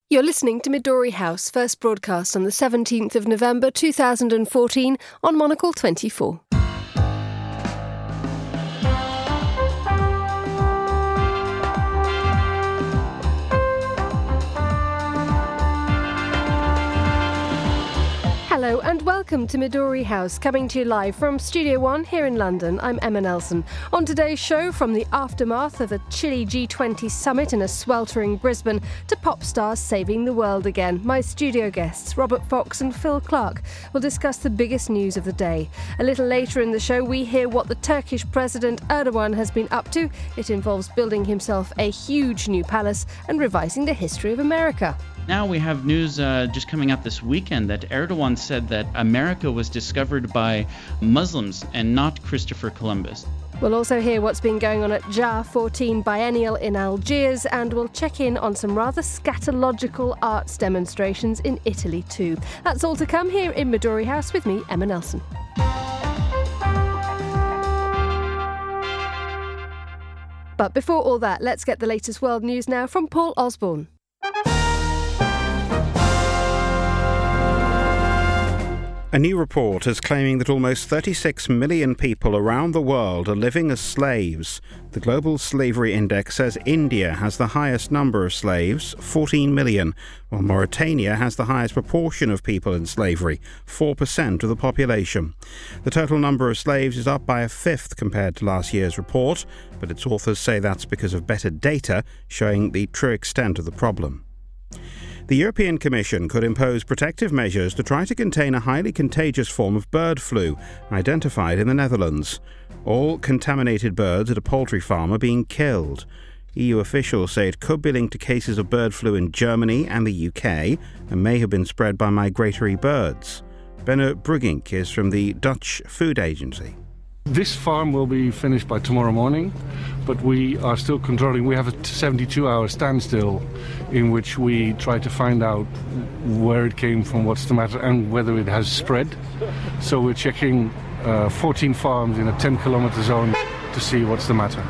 You're listening to Midori House, first broadcast on the 17th of November 2014 on Monocle 24. Hello and welcome to Midori House, coming to you live from Studio One here in London. I'm Emma Nelson. On today's show, from the aftermath of a chilly G20 summit in a sweltering Brisbane to pop stars saving the world again, my studio guests, Robert Fox and Phil Clark, will discuss the biggest news of the day. A little later in the show, we hear what the Turkish President Erdogan has been up to. It involves building himself a huge new palace and revising the history of America. Now we have news just coming up this weekend that Erdogan said that America was discovered by Muslims and not Christopher Columbus. We'll also hear what's been going on at JAR 14 Biennial in Algiers, and we'll check in on some rather scatological arts demonstrations in Italy too. That's all to come here in Midori House with me, Emma Nelson. But before all that, let's get the latest world news now from Paul Osborne. A new report is claiming that almost 36 million people around the world are living as slaves. The Global Slavery Index says India has the highest number of slaves, 14 million, while Mauritania has the highest proportion of people in slavery, 4% of the population. The total number of slaves is up by a fifth compared to last year's report, but its authors say that's because of better data showing the true extent of the problem. The European Commission could impose protective measures to try to contain a highly contagious form of bird flu identified in the Netherlands. All contaminated birds at a poultry farm are being killed. EU officials say it could be linked to cases of bird flu in Germany and the UK and may have been spread by migratory birds. Benno Brugink is from the Dutch Food Agency. This farm will be finished by tomorrow morning, but we are still controlling. We have a 72-hour standstill in which we try to find out where it came from, what's the matter, and whether it has spread. So we're checking 14 farms in a 10-kilometer zone to see what's the matter.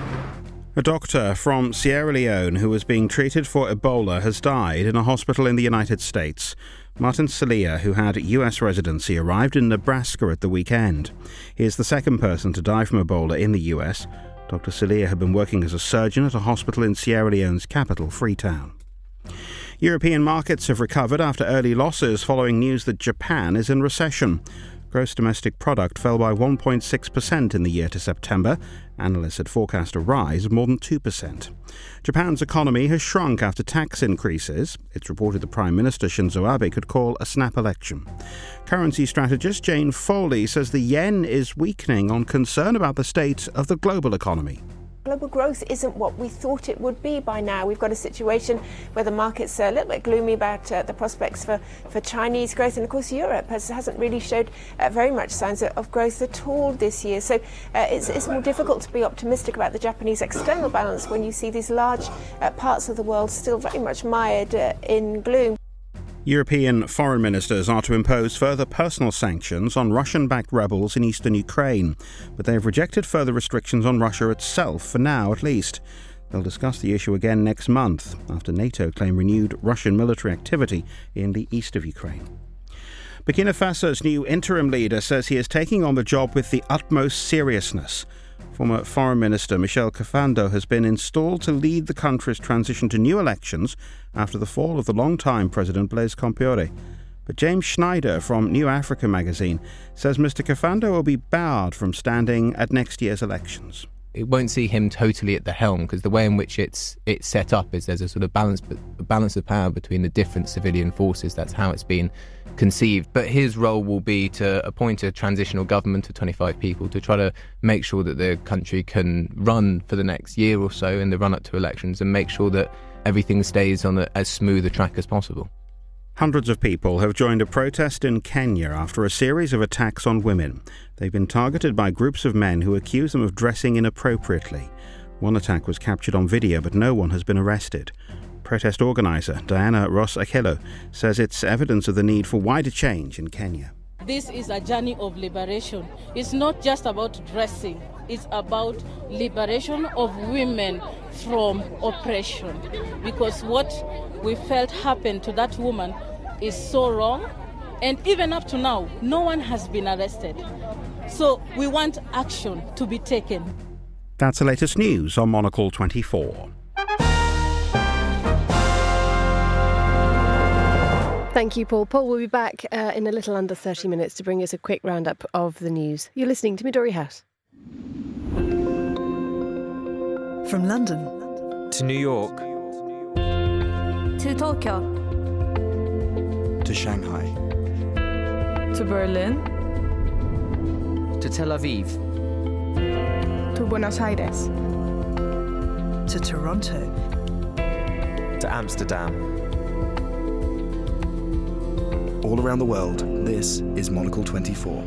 A doctor from Sierra Leone who was being treated for Ebola has died in a hospital in the United States. Martin Celia, who had US residency, arrived in Nebraska at the weekend. He is the second person to die from Ebola in the US. Dr. Celia had been working as a surgeon at a hospital in Sierra Leone's capital, Freetown. European markets have recovered after early losses following news that Japan is in recession. Gross domestic product fell by 1.6% in the year to September. Analysts had forecast a rise of more than 2%. Japan's economy has shrunk after tax increases. It's reported the Prime Minister Shinzo Abe could call a snap election. Currency strategist Jane Foley says the yen is weakening on concern about the state of the global economy. Global growth isn't what we thought it would be by now. We've got a situation where the market's a little bit gloomy about the prospects for Chinese growth, and of course Europe hasn't really showed very much signs of growth at all this year. So it's more difficult to be optimistic about the Japanese external balance when you see these large parts of the world still very much mired in gloom. European foreign ministers are to impose further personal sanctions on Russian-backed rebels in eastern Ukraine, but they have rejected further restrictions on Russia itself, for now at least. They'll discuss the issue again next month, after NATO claim renewed Russian military activity in the east of Ukraine. Burkina Faso's new interim leader says he is taking on the job with the utmost seriousness. Former Foreign Minister Michel Kafando has been installed to lead the country's transition to new elections after the fall of the long-time President Blaise Compaoré. But James Schneider from New Africa magazine says Mr. Kafando will be barred from standing at next year's elections. It won't see him totally at the helm, because the way in which it's set up is there's a sort of balance of power between the different civilian forces. That's how it's been conceived. But his role will be to appoint a transitional government of 25 people to try to make sure that the country can run for the next year or so in the run-up to elections and make sure that everything stays on as smooth a track as possible. Hundreds of people have joined a protest in Kenya after a series of attacks on women. They've been targeted by groups of men who accuse them of dressing inappropriately. One attack was captured on video, but no one has been arrested. Protest organiser Diana Ross Akelo says it's evidence of the need for wider change in Kenya. This is a journey of liberation. It's not just about dressing. It's about liberation of women from oppression. Because what we felt happened to that woman is so wrong. And even up to now, no one has been arrested. So we want action to be taken. That's the latest news on Monocle 24. Thank you, Paul. Paul will be back in a little under 30 minutes to bring us a quick roundup of the news. You're listening to Midori House. From London to New York to Tokyo to Shanghai to Berlin to Tel Aviv to Buenos Aires to Toronto to Amsterdam. All around the world, this is Monocle 24.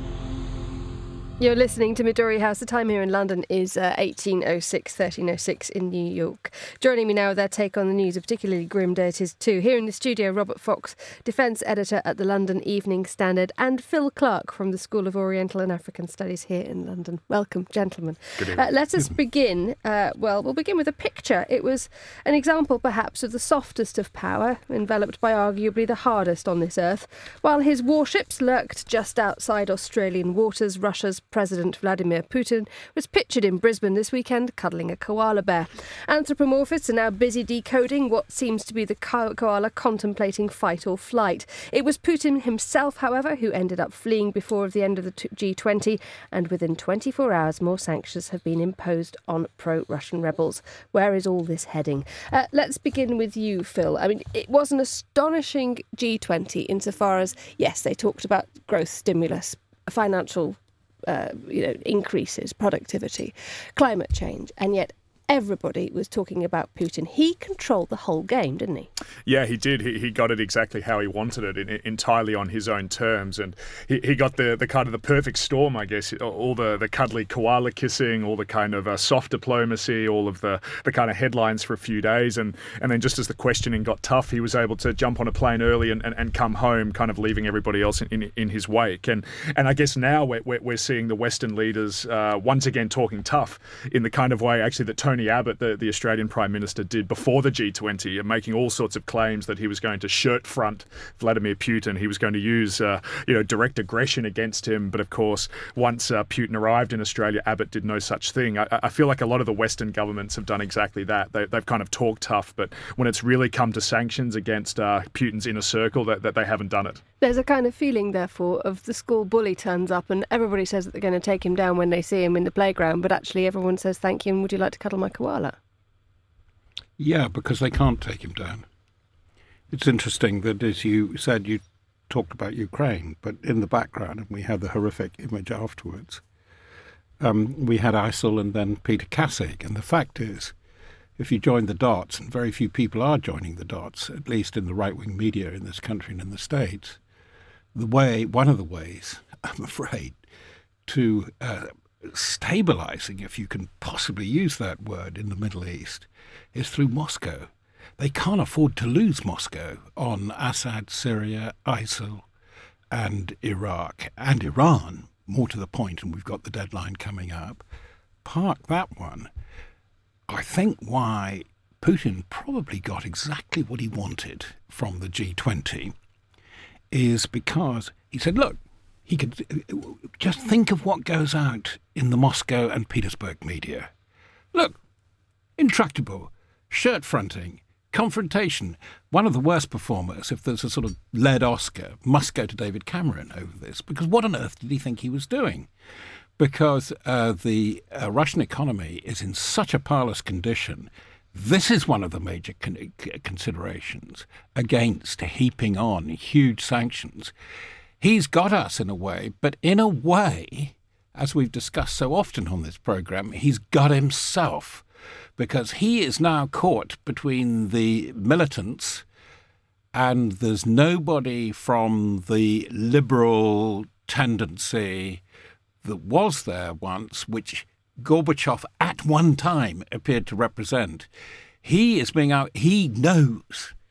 You're listening to Midori House. The time here in London is 18:06, 13:06 in New York. Joining me now with their take on the news, a particularly grim day it is too. Here in the studio, Robert Fox, defence editor at the London Evening Standard, and Phil Clark from the School of Oriental and African Studies here in London. Welcome, gentlemen. Good evening. Let us begin. We'll begin with a picture. It was an example, perhaps, of the softest of power, enveloped by arguably the hardest on this earth. While his warships lurked just outside Australian waters, Russia's President Vladimir Putin was pictured in Brisbane this weekend cuddling a koala bear. Anthropomorphists are now busy decoding what seems to be the koala contemplating fight or flight. It was Putin himself, however, who ended up fleeing before the end of the G20, and within 24 hours more sanctions have been imposed on pro-Russian rebels. Where is all this heading? Let's begin with you, Phil. I mean, it was an astonishing G20 insofar as, yes, they talked about growth stimulus, financial increases, productivity, climate change, and yet everybody was talking about Putin. He controlled the whole game, didn't he? Yeah, he did. He got it exactly how he wanted it, entirely on his own terms. And he got the kind of the perfect storm, I guess. All the cuddly koala kissing, all the kind of soft diplomacy, all of the kind of headlines for a few days. And then just as the questioning got tough, he was able to jump on a plane early and come home, kind of leaving everybody else in his wake. And I guess now we're seeing the Western leaders once again talking tough in the kind of way actually that Tony Abbott, the Australian Prime Minister, did before the G20, making all sorts of claims that he was going to shirt front Vladimir Putin. He was going to use direct aggression against him. But of course, once Putin arrived in Australia, Abbott did no such thing. I feel like a lot of the Western governments have done exactly that. They've kind of talked tough, but when it's really come to sanctions against Putin's inner circle, that they haven't done it. There's a kind of feeling, therefore, of the school bully turns up and everybody says that they're going to take him down when they see him in the playground, but actually everyone says, thank you, and would you like to cuddle my koala? Yeah, because they can't take him down. It's interesting that, as you said, you talked about Ukraine, but in the background, and we had the horrific image afterwards, we had ISIL and then Peter Kassig. And the fact is, if you join the dots, and very few people are joining the dots, at least in the right-wing media in this country and in the States, one of the ways, I'm afraid, to stabilizing, if you can possibly use that word, in the Middle East is through Moscow. They can't afford to lose Moscow on Assad, Syria, ISIL, and Iraq, and Iran, more to the point, and we've got the deadline coming up. Park that one. I think why Putin probably got exactly what he wanted from the G20 is because he said, look, he could just think of what goes out in the Moscow and Petersburg media. Look, intractable, shirt-fronting, confrontation. One of the worst performers, if there's a sort of lead Oscar, must go to David Cameron over this, because what on earth did he think he was doing? Because the Russian economy is in such a parlous condition. This is one of the major considerations against heaping on huge sanctions. He's got us in a way, but in a way, as we've discussed so often on this programme, he's got himself, because he is now caught between the militants and there's nobody from the liberal tendency that was there once, which Gorbachev at one time appeared to represent. He is being out. He knows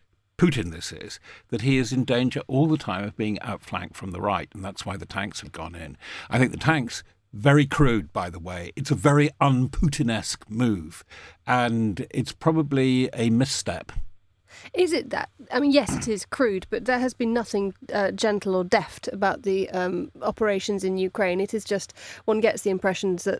Putin this is, that he is in danger all the time of being outflanked from the right, and that's why the tanks have gone in. I think the tanks, very crude, by the way. It's a very un-Putin-esque move, and it's probably a misstep. Is it that? I mean, yes, it is crude, but there has been nothing gentle or deft about the operations in Ukraine. It is just one gets the impression that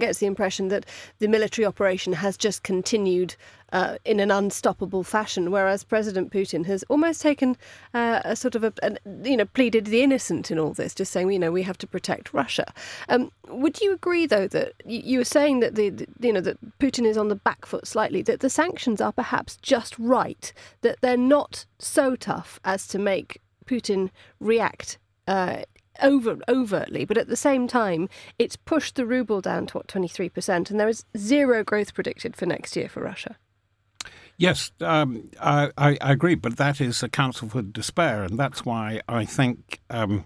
the military operation has just continued in an unstoppable fashion, whereas President Putin has almost taken a sort of pleaded the innocent in all this, just saying, we have to protect Russia. Would you agree, though, that you were saying that that Putin is on the back foot slightly, that the sanctions are perhaps just right, that they're not so tough as to make Putin react overtly, but at the same time, it's pushed the ruble down to 23%, and there is zero growth predicted for next year for Russia? Yes, I agree, but that is a counsel for despair, and that's why I think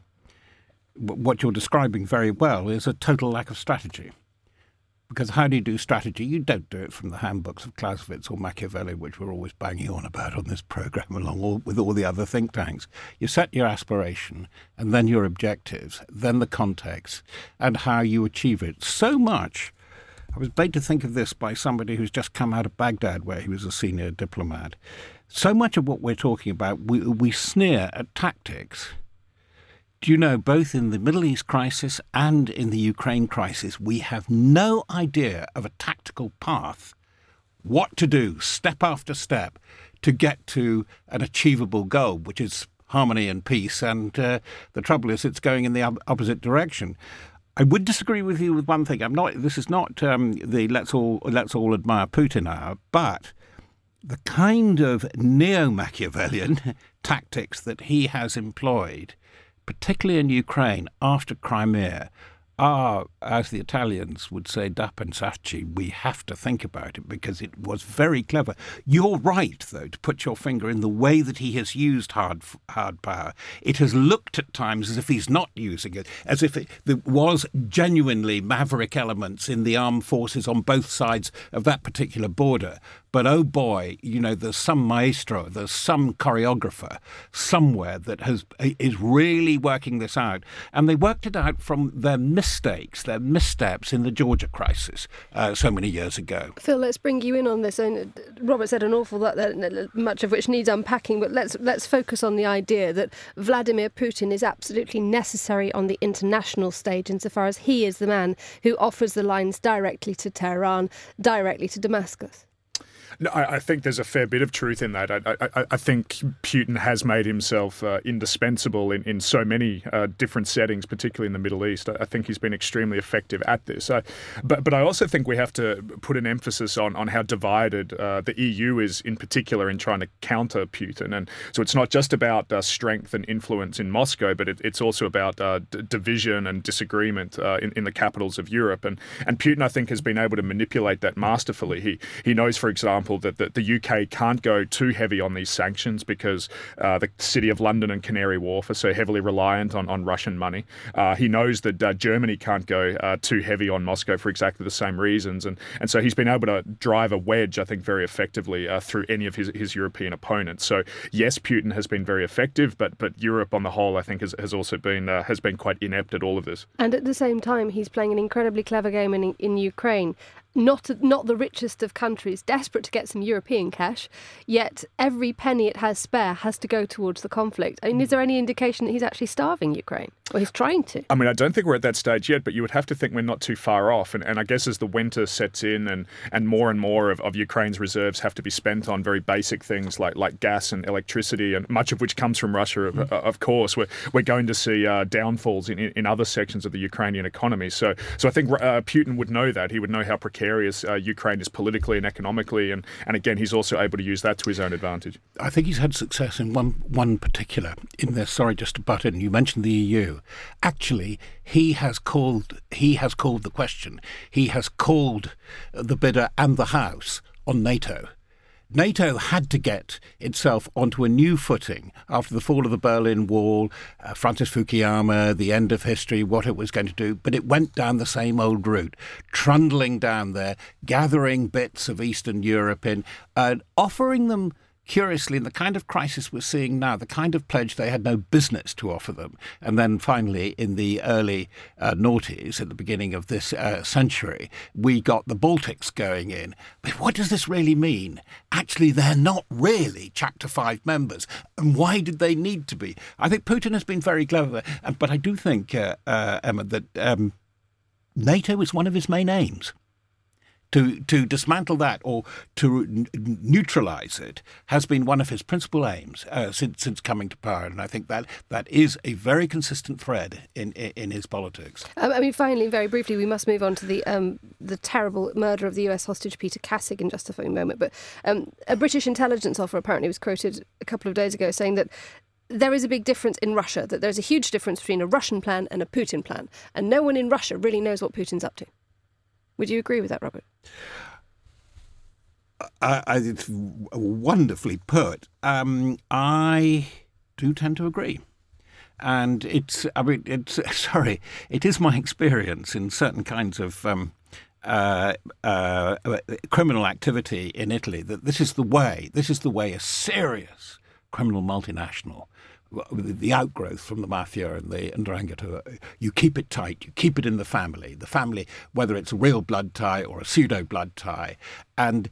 what you're describing very well is a total lack of strategy. Because how do you do strategy? You don't do it from the handbooks of Clausewitz or Machiavelli, which we're always banging on about on this programme, along with all the other think tanks. You set your aspiration, and then your objectives, then the context, and how you achieve it. So much. I was made to think of this by somebody who's just come out of Baghdad, where he was a senior diplomat. So much of what we're talking about, we sneer at tactics. Do you know, both in the Middle East crisis and in the Ukraine crisis, we have no idea of a tactical path, what to do, step after step, to get to an achievable goal, which is harmony and peace. And the trouble is it's going in the opposite direction. I would disagree with you with one thing. This is not the let's all admire Putin hour, but the kind of neo-Machiavellian tactics that he has employed, particularly in Ukraine after Crimea, are, as the Italians would say, da pensarci. We have to think about it because it was very clever. You're right, though, to put your finger in the way that he has used hard power. It has looked at times as if he's not using it, as if there was genuinely maverick elements in the armed forces on both sides of that particular border. But oh boy, there's some maestro, there's some choreographer somewhere that is really working this out. And they worked it out from their mistakes, their missteps in the Georgia crisis so many years ago. Phil, let's bring you in on this. And Robert said an awful lot, much of which needs unpacking, but let's focus on the idea that Vladimir Putin is absolutely necessary on the international stage insofar as he is the man who offers the lines directly to Tehran, directly to Damascus. No, I think there's a fair bit of truth in that. I think Putin has made himself indispensable in so many different settings, particularly in the Middle East. I think he's been extremely effective at this. But I also think we have to put an emphasis on how divided the EU is in particular in trying to counter Putin. And so it's not just about strength and influence in Moscow, but it's also about division and disagreement in the capitals of Europe. And Putin, I think, has been able to manipulate that masterfully. He knows, for example, that the UK can't go too heavy on these sanctions because the City of London and Canary Wharf are so heavily reliant on Russian money. He knows that Germany can't go too heavy on Moscow for exactly the same reasons. And so he's been able to drive a wedge, I think, very effectively through any of his European opponents. So yes, Putin has been very effective, but Europe on the whole, I think, has also been quite inept at all of this. And at the same time, he's playing an incredibly clever game in Ukraine. Not the richest of countries, desperate to get some European cash, yet every penny it has spare has to go towards the conflict. I mean, is there any indication that he's actually starving Ukraine? Or he's trying to? I mean, I don't think we're at that stage yet, but you would have to think we're not too far off. And I guess as the winter sets in and more of Ukraine's reserves have to be spent on very basic things like gas and electricity, and much of which comes from Russia, of course, we're going to see downfalls in other sections of the Ukrainian economy. So I think Putin would know that. He would know how precarious Ukraine is politically and economically, and again, he's also able to use that to his own advantage. I think he's had success in one particular in this. Sorry, just to butt in. You mentioned the EU. Actually, he has called the question. He has called the bidder and the House on NATO. NATO had to get itself onto a new footing after the fall of the Berlin Wall, Francis Fukuyama, the end of history, what it was going to do. But it went down the same old route, trundling down there, gathering bits of Eastern Europe in, offering them curiously, in the kind of crisis we're seeing now, the kind of pledge they had no business to offer them. And then finally, in the early noughties, at the beginning of this century, we got the Baltics going in. But what does this really mean? Actually, they're not really Chapter 5 members. And why did they need to be? I think Putin has been very clever. But I do think, Emma, that NATO is one of his main aims. To dismantle that or to neutralise it has been one of his principal aims since coming to power, and I think that is a very consistent thread in his politics. Finally, very briefly, we must move on to the terrible murder of the US hostage Peter Kassig in just a moment. But a British intelligence officer apparently was quoted a couple of days ago saying that there is a big difference in Russia, that there's a huge difference between a Russian plan and a Putin plan, and no one in Russia really knows what Putin's up to. Would you agree with that, Robert? It's wonderfully put. I do tend to agree. And it is my experience in certain kinds of criminal activity in Italy that this is the way a serious criminal multinational, the outgrowth from the mafia and the 'ndrangheta, you keep it tight, you keep it in the family, whether it's a real blood tie or a pseudo blood tie. And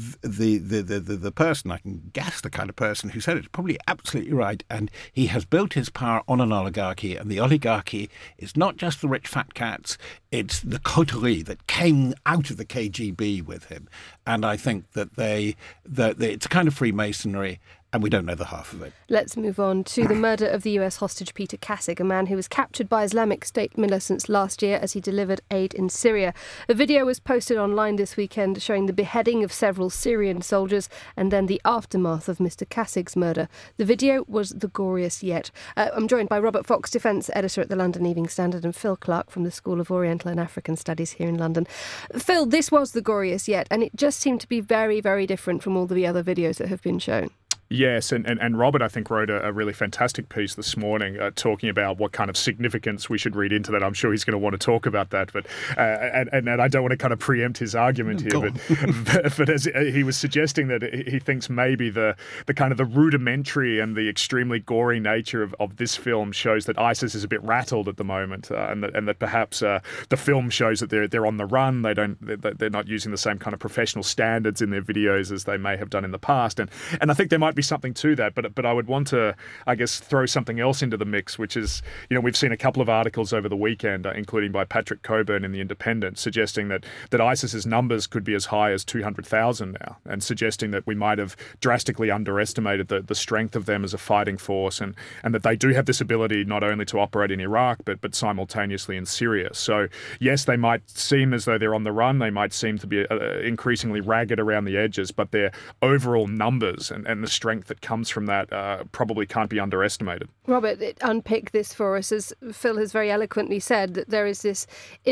the person, I can guess the kind of person who said it, is probably absolutely right. And he has built his power on an oligarchy, and the oligarchy is not just the rich fat cats, it's the coterie that came out of the KGB with him. And I think that it's a kind of Freemasonry, and we don't know the half of it. Let's move on to the murder of the US hostage Peter Kassig, a man who was captured by Islamic State militants last year as he delivered aid in Syria. A video was posted online this weekend showing the beheading of several Syrian soldiers and then the aftermath of Mr. Kassig's murder. The video was the goriest yet. I'm joined by Robert Fox, defence editor at the London Evening Standard, and Phil Clark from the School of Oriental and African Studies here in London. Phil, this was the goriest yet, and it just seemed to be very, very different from all the other videos that have been shown. Yes, and Robert, I think, wrote a really fantastic piece this morning talking about what kind of significance we should read into that. I'm sure he's going to want to talk about that, but and I don't want to kind of preempt his argument here, but as he was suggesting that he thinks maybe the kind of the rudimentary and the extremely gory nature of this film shows that ISIS is a bit rattled at the moment, and that perhaps the film shows that they're on the run. They're not using the same kind of professional standards in their videos as they may have done in the past, and I think there might be something to that, but I would want to, I guess, throw something else into the mix, which is, we've seen a couple of articles over the weekend, including by Patrick Coburn in The Independent, suggesting that ISIS's numbers could be as high as 200,000 now, and suggesting that we might have drastically underestimated the strength of them as a fighting force, and that they do have this ability not only to operate in Iraq, but simultaneously in Syria. So yes, they might seem as though they're on the run, they might seem to be increasingly ragged around the edges, but their overall numbers and the strength that comes from that probably can't be underestimated. Robert, unpick this for us. As Phil has very eloquently said, that there is this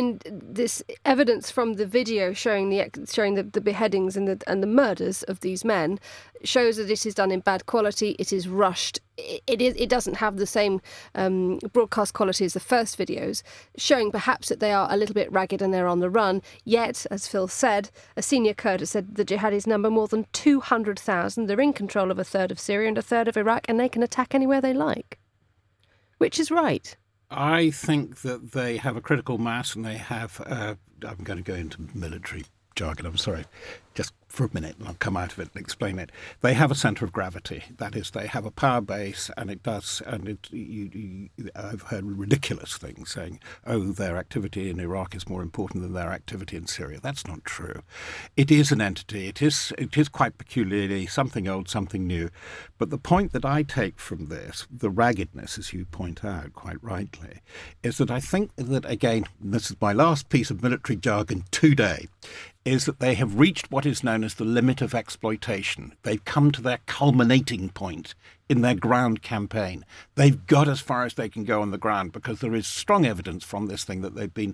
evidence from the video showing the beheadings and the murders of these men shows that it is done in bad quality. It is rushed. It doesn't have the same broadcast quality as the first videos, showing perhaps that they are a little bit ragged and they're on the run. Yet, as Phil said, a senior Kurd has said the jihadis number more than 200,000. They're in control of a third of Syria and a third of Iraq, and they can attack anywhere they like. Which is right. I think that they have a critical mass, and they have... I'm going to go into military jargon, I'm sorry. Just for a minute, and I'll come out of it and explain it. They have a centre of gravity. That is, they have a power base, and it does. And I've heard ridiculous things saying, "Oh, their activity in Iraq is more important than their activity in Syria." That's not true. It is an entity. It is quite peculiarly something old, something new. But the point that I take from this, the raggedness, as you point out quite rightly, is that I think that, again, this is my last piece of military jargon today, is that they have reached what is known as the limit of exploitation. They've come to their culminating point in their ground campaign. They've got as far as they can go on the ground because there is strong evidence from this thing that they've been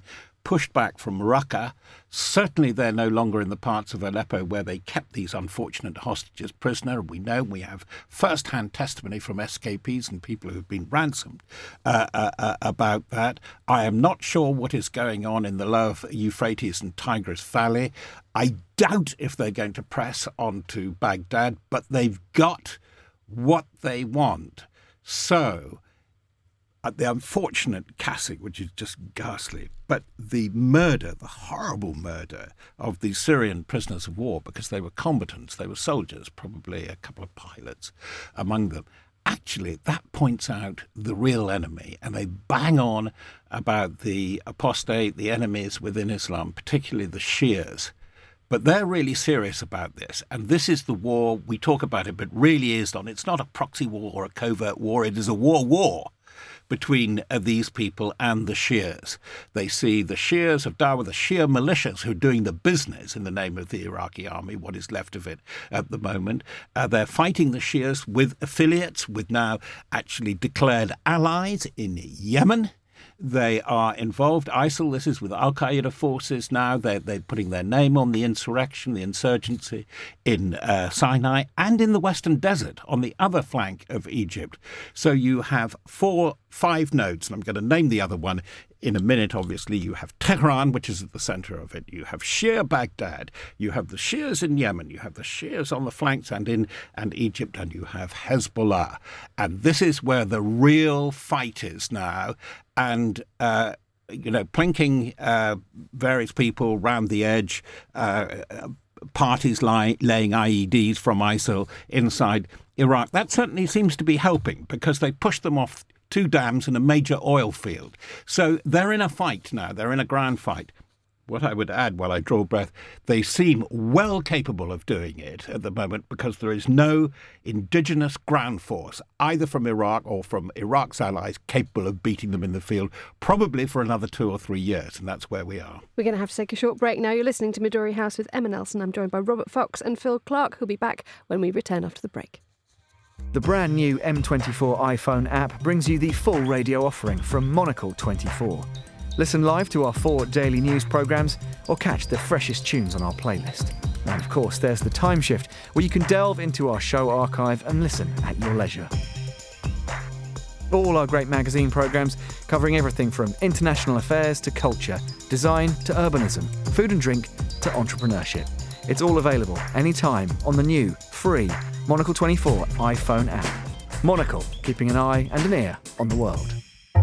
pushed back from Raqqa. Certainly they're no longer in the parts of Aleppo where they kept these unfortunate hostages prisoner. We know, we have first-hand testimony from escapees and people who've been ransomed about that. I am not sure what is going on in the lower Euphrates and Tigris Valley. I doubt if they're going to press onto Baghdad, but they've got what they want. So the unfortunate Kasich, which is just ghastly, but the murder, the horrible murder of the Syrian prisoners of war, because they were combatants, they were soldiers, probably a couple of pilots among them. Actually, that points out the real enemy, and they bang on about the apostate, the enemies within Islam, particularly the Shias. But they're really serious about this, and this is the war, we talk about it, but really is on. It's not a proxy war or a covert war, it is a war between these people and the Shias. They see the Shias of Dawa, the Shia militias who are doing the business in the name of the Iraqi army, what is left of it at the moment. They're fighting the Shias with affiliates, with now actually declared allies in Yemen. They are involved. ISIL, this is with Al-Qaeda forces now. They're putting their name on the insurrection, the insurgency in Sinai and in the Western Desert on the other flank of Egypt. So you have 5 nodes, and I'm going to name the other one in a minute. Obviously, you have Tehran, which is at the center of it. You have Shia Baghdad. You have the Shias in Yemen. You have the Shias on the flanks and Egypt, and you have Hezbollah. And this is where the real fight is now. And plinking various people round the edge, parties laying IEDs from ISIL inside Iraq. That certainly seems to be helping, because they pushed them off 2 dams and a major oil field. So they're in a fight now. They're in a ground fight. What I would add while I draw breath, they seem well capable of doing it at the moment, because there is no indigenous ground force, either from Iraq or from Iraq's allies, capable of beating them in the field, probably for another 2 or 3 years, and that's where we are. We're going to have to take a short break now. You're listening to Midori House with Emma Nelson. I'm joined by Robert Fox and Phil Clark, who'll be back when we return after the break. The brand new M24 iPhone app brings you the full radio offering from Monocle 24. Listen live to our 4 daily news programmes or catch the freshest tunes on our playlist. And of course, there's the Time Shift, where you can delve into our show archive and listen at your leisure. All our great magazine programmes covering everything from international affairs to culture, design to urbanism, food and drink to entrepreneurship. It's all available anytime on the new, free Monocle 24 iPhone app. Monocle, keeping an eye and an ear on the world.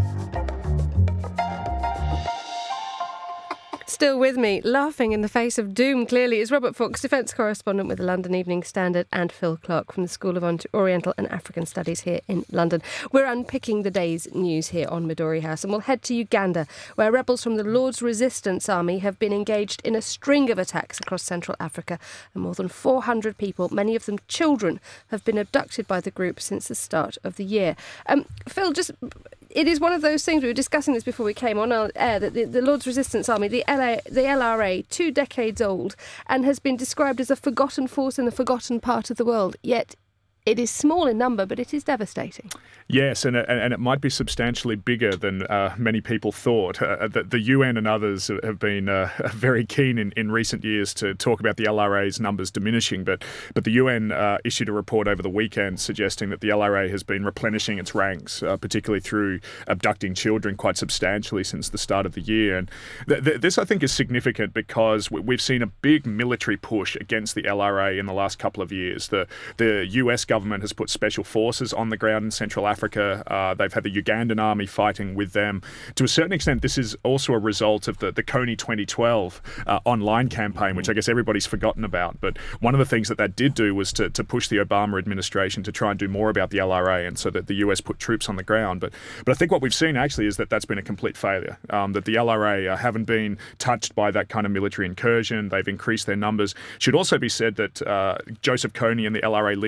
Still with me, laughing in the face of doom, clearly, is Robert Fox, defence correspondent with the London Evening Standard, and Phil Clark from the School of Oriental and African Studies here in London. We're unpicking the day's news here on Midori House, and we'll head to Uganda, where rebels from the Lord's Resistance Army have been engaged in a string of attacks across Central Africa, and more than 400 people, many of them children, have been abducted by the group since the start of the year. Phil, it is one of those things, we were discussing this before we came on our air, that the Lord's Resistance Army, the LRA, 2 decades old, and has been described as a forgotten force in a forgotten part of the world, yet it is small in number, but it is devastating. Yes, and it might be substantially bigger than many people thought. The UN and others have been very keen in recent years to talk about the LRA's numbers diminishing, but the UN issued a report over the weekend suggesting that the LRA has been replenishing its ranks, particularly through abducting children, quite substantially since the start of the year. And this, I think, is significant because we've seen a big military push against the LRA in the last couple of years. The US government has put special forces on the ground in Central Africa. They've had the Ugandan army fighting with them. To a certain extent, this is also a result of the Kony 2012 online campaign, which I guess everybody's forgotten about. But one of the things that did do was to push the Obama administration to try and do more about the LRA, and so that the US put troops on the ground. But I think what we've seen actually is that that's been a complete failure, that the LRA haven't been touched by that kind of military incursion. They've increased their numbers. Should also be said that Joseph Kony and the LRA leadership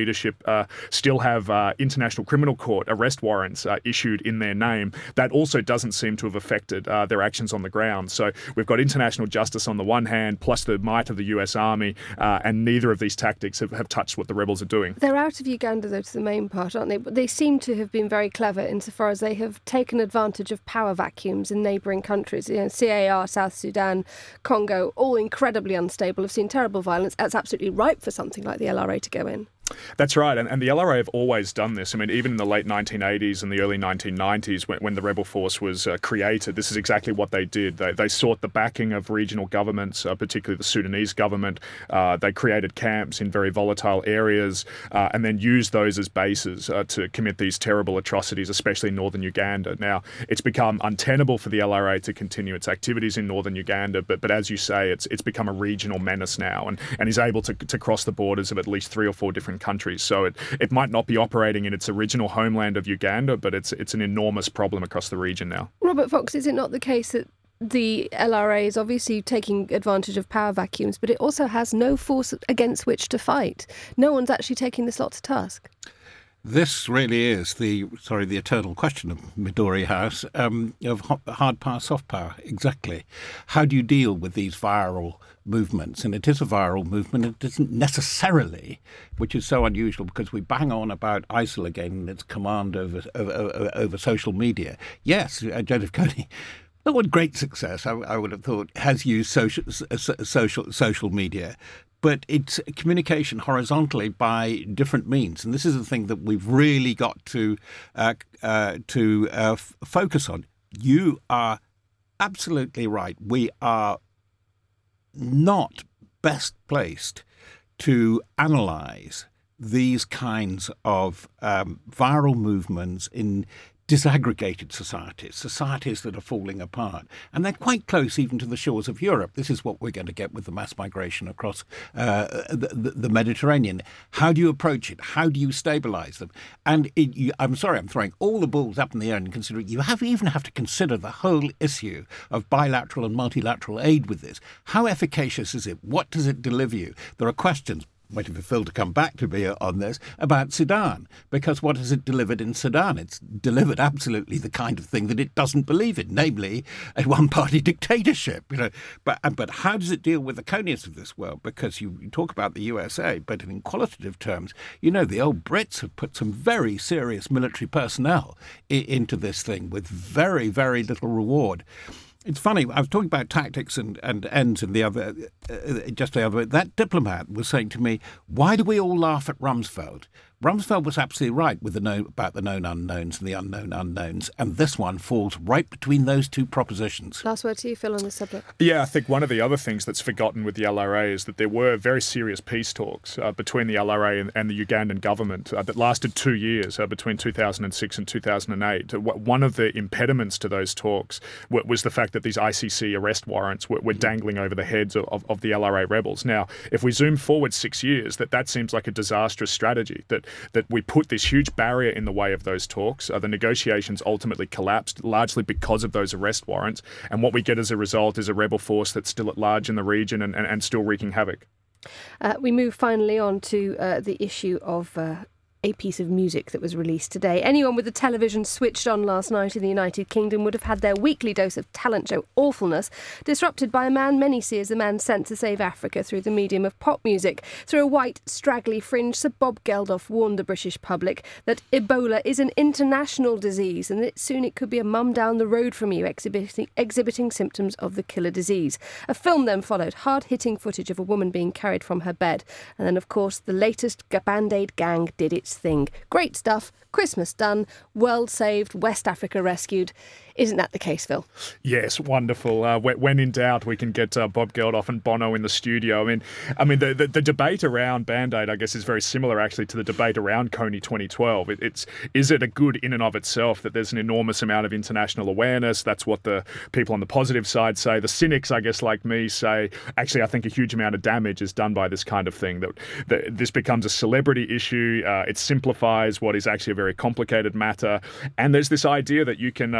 still have International Criminal Court arrest warrants issued in their name, that also doesn't seem to have affected their actions on the ground. So we've got international justice on the one hand, plus the might of the US Army, and neither of these tactics have touched what the rebels are doing. They're out of Uganda, though, to the main part, aren't they? But they seem to have been very clever insofar as they have taken advantage of power vacuums in neighbouring countries. CAR, South Sudan, Congo, all incredibly unstable, have seen terrible violence. That's absolutely ripe for something like the LRA to go in. That's right, and the LRA have always done this. I mean, even in the late 1980s and the early 1990s, when the rebel force was created, this is exactly what they did. They sought the backing of regional governments, particularly the Sudanese government. They created camps in very volatile areas and then used those as bases to commit these terrible atrocities, especially in northern Uganda. Now, it's become untenable for the LRA to continue its activities in northern Uganda, but as you say, it's become a regional menace now and is able to cross the borders of at least 3 or 4 different countries. So it might not be operating in its original homeland of Uganda, but it's an enormous problem across the region now. Robert Fox, is it not the case that the LRA is obviously taking advantage of power vacuums, but it also has no force against which to fight? No one's actually taking this lot to task. This really is the eternal question of Midori House, of hard power, soft power. Exactly. How do you deal with these viral movements? And it is a viral movement. It isn't necessarily, which is so unusual because we bang on about ISIL again and its command over social media. Yes, Joseph Kony, not with great success, I would have thought, has used social media. But it's communication horizontally by different means. And this is the thing that we've really got to focus on. You are absolutely right. We are not best placed to analyse these kinds of viral movements in disaggregated societies that are falling apart. And they're quite close even to the shores of Europe. This is what we're going to get with the mass migration across the Mediterranean. How do you approach it? How do you stabilise them? And I'm sorry, I'm throwing all the balls up in the air and considering you even have to consider the whole issue of bilateral and multilateral aid with this. How efficacious is it? What does it deliver you? There are questions, waiting for Phil to come back to me on this, about Sudan. Because what has it delivered in Sudan? It's delivered absolutely the kind of thing that it doesn't believe in, namely a one-party dictatorship. But how does it deal with the Konys of this world? Because you talk about the USA, but in qualitative terms, the old Brits have put some very serious military personnel into this thing with very, very little reward. It's funny, I was talking about tactics and ends and the other that diplomat was saying to me, why do we all laugh at Rumsfeld? Rumsfeld was absolutely right with about the known unknowns and the unknown unknowns, and this one falls right between those two propositions. Last word to you, Phil, on this subject. Yeah, I think one of the other things that's forgotten with the LRA is that there were very serious peace talks between the LRA and the Ugandan government that lasted 2 years, between 2006 and 2008. One of the impediments to those talks was the fact that these ICC arrest warrants were dangling over the heads of the LRA rebels. Now, if we zoom forward 6 years, that seems like a disastrous strategy, that we put this huge barrier in the way of those talks. The negotiations ultimately collapsed, largely because of those arrest warrants. And what we get as a result is a rebel force that's still at large in the region and still wreaking havoc. We move finally on to the issue of a piece of music that was released today. Anyone with the television switched on last night in the United Kingdom would have had their weekly dose of talent show awfulness disrupted by a man many see as the man sent to save Africa through the medium of pop music. Through a white, straggly fringe, Sir Bob Geldof warned the British public that Ebola is an international disease and that soon it could be a mum down the road from you exhibiting symptoms of the killer disease. A film then followed, hard-hitting footage of a woman being carried from her bed. And then, of course, the latest Band-Aid gang did its thing. Great stuff. Christmas done. World saved. West Africa rescued. Isn't that the case, Phil? Yes, wonderful. When in doubt, we can get Bob Geldof and Bono in the studio. I mean, the debate around Band-Aid, I guess, is very similar actually to the debate around Kony 2012. Is it a good in and of itself that there's an enormous amount of international awareness? That's what the people on the positive side say. The cynics, I guess, like me, say, actually, I think a huge amount of damage is done by this kind of thing. That this becomes a celebrity issue. It simplifies what is actually a very complicated matter. And there's this idea that you can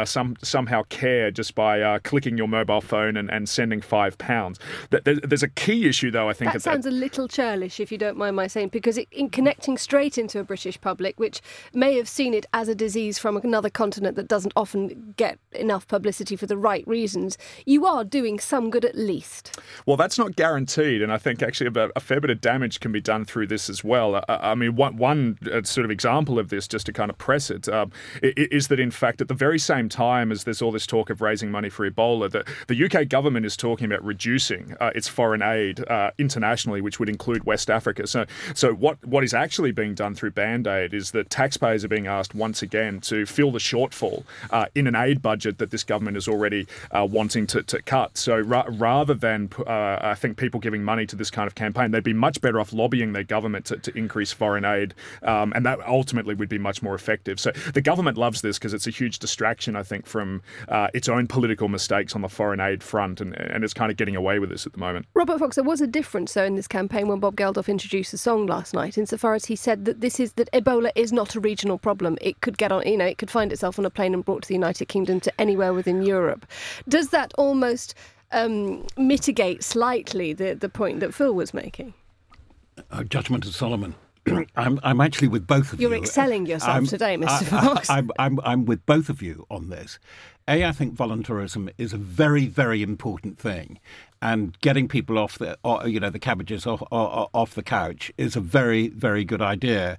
somehow care just by clicking your mobile phone and sending £5. There's a key issue, though, I think. That sounds a little churlish, if you don't mind my saying, because in connecting straight into a British public, which may have seen it as a disease from another continent that doesn't often get enough publicity for the right reasons, you are doing some good at least. Well, that's not guaranteed, and I think actually a fair bit of damage can be done through this as well. I mean, one sort of example of this, just to kind of press it, is that in fact at the very same time as there's all this talk of raising money for Ebola, the UK government is talking about reducing its foreign aid internationally, which would include West Africa. So what is actually being done through Band-Aid is that taxpayers are being asked once again to fill the shortfall in an aid budget that this government is already wanting to cut. So rather than, I think, people giving money to this kind of campaign, they'd be much better off lobbying their government to increase foreign aid, and that ultimately would be much more effective. So the government loves this because it's a huge distraction, I think, from its own political mistakes on the foreign aid front, and it's kind of getting away with this at the moment. Robert Fox, there was a difference, though, in this campaign when Bob Geldof introduced the song last night, insofar as he said that that Ebola is not a regional problem. It could get on, it could find itself on a plane and brought to the United Kingdom, to anywhere within Europe. Does that almost mitigate slightly the point that Phil was making? Judgment of Solomon. I'm actually with both of you. You're excelling yourself today, Mr. Fox. I'm with both of you on this. I think voluntarism is a very, very important thing, and getting people off the cabbages off the couch is a very, very good idea.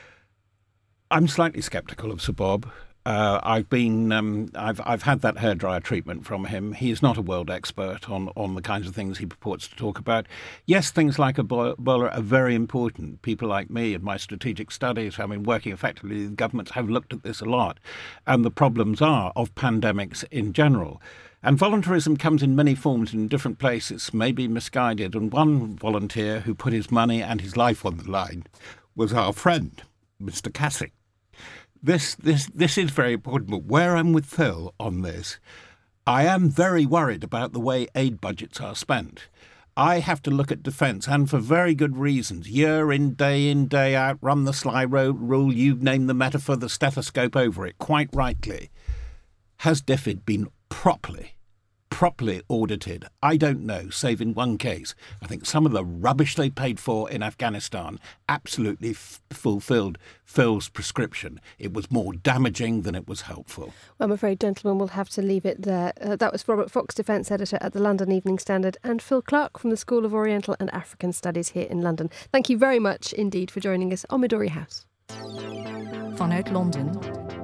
I'm slightly sceptical of Sir Bob. I've had that hairdryer treatment from him. He is not a world expert on the kinds of things he purports to talk about. Yes, things like Ebola are very important. People like me and my strategic studies, working effectively, the governments have looked at this a lot, and the problems are of pandemics in general. And voluntarism comes in many forms in different places, maybe misguided. And one volunteer who put his money and his life on the line was our friend, Mr. Kasich. This is very important, but where I'm with Phil on this, I am very worried about the way aid budgets are spent. I have to look at defence, and for very good reasons. Year in, day out, run the sly rule, you name the metaphor, the stethoscope over it, quite rightly. Has DFID been properly audited? I don't know, save in one case. I think some of the rubbish they paid for in Afghanistan absolutely fulfilled Phil's prescription. It was more damaging than it was helpful. Well, I'm afraid, gentlemen, we'll have to leave it there. That was Robert Fox, Defence Editor at the London Evening Standard, and Phil Clark from the School of Oriental and African Studies here in London. Thank you very much indeed for joining us on Midori House. Vanuit Londen.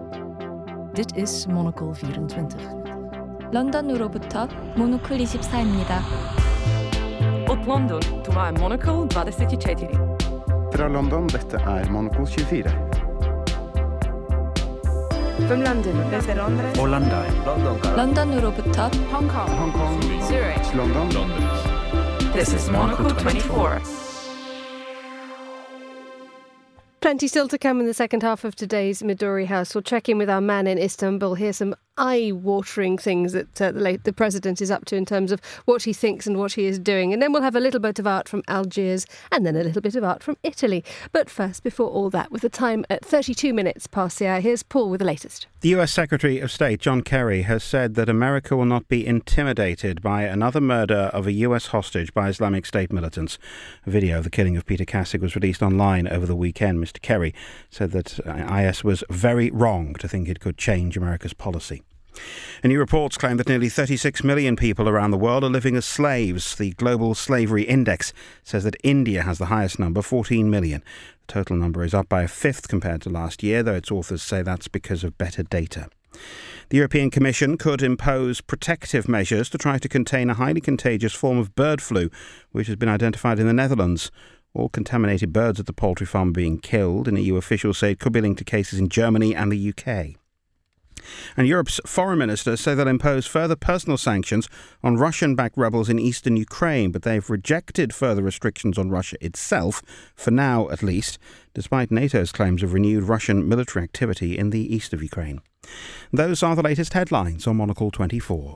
Dit is Monocle 24. 런던으로부터 모노클 24입니다. Mot London, to my Monocle 24. Fra London, dette Monocle 24. From London, desde Londres. Orlando. 런던으로부터 Hong Kong. Zurich. London. This is Monocle 24. Plenty still to come in the second half of today's Midori House. We'll check in with our man in Istanbul, hear some eye-watering things that the President is up to in terms of what he thinks and what he is doing. And then we'll have a little bit of art from Algiers and then a little bit of art from Italy. But first, before all that, with the time at 32 minutes past the hour, here's Paul with the latest. The US Secretary of State John Kerry has said that America will not be intimidated by another murder of a US hostage by Islamic State militants. A video of the killing of Peter Kasich was released online over the weekend. Mr. Kerry said that IS was very wrong to think it could change America's policy. And new reports claim that nearly 36 million people around the world are living as slaves. The Global Slavery Index says that India has the highest number, 14 million. The total number is up by a fifth compared to last year, though its authors say that's because of better data. The European Commission could impose protective measures to try to contain a highly contagious form of bird flu, which has been identified in the Netherlands. All contaminated birds at the poultry farm are being killed, and EU officials say it could be linked to cases in Germany and the UK. And Europe's foreign ministers say they'll impose further personal sanctions on Russian-backed rebels in eastern Ukraine, but they've rejected further restrictions on Russia itself, for now at least, despite NATO's claims of renewed Russian military activity in the east of Ukraine. Those are the latest headlines on Monocle 24.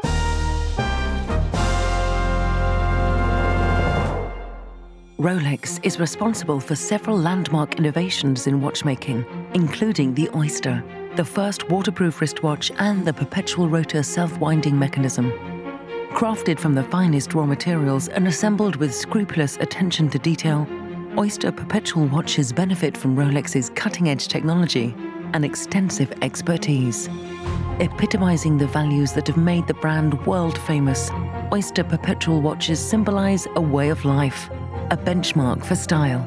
Rolex is responsible for several landmark innovations in watchmaking, including the Oyster, the first waterproof wristwatch, and the perpetual rotor self-winding mechanism. Crafted from the finest raw materials and assembled with scrupulous attention to detail, Oyster perpetual watches benefit from Rolex's cutting-edge technology and extensive expertise. Epitomizing the values that have made the brand world-famous, Oyster perpetual watches symbolize a way of life, a benchmark for style.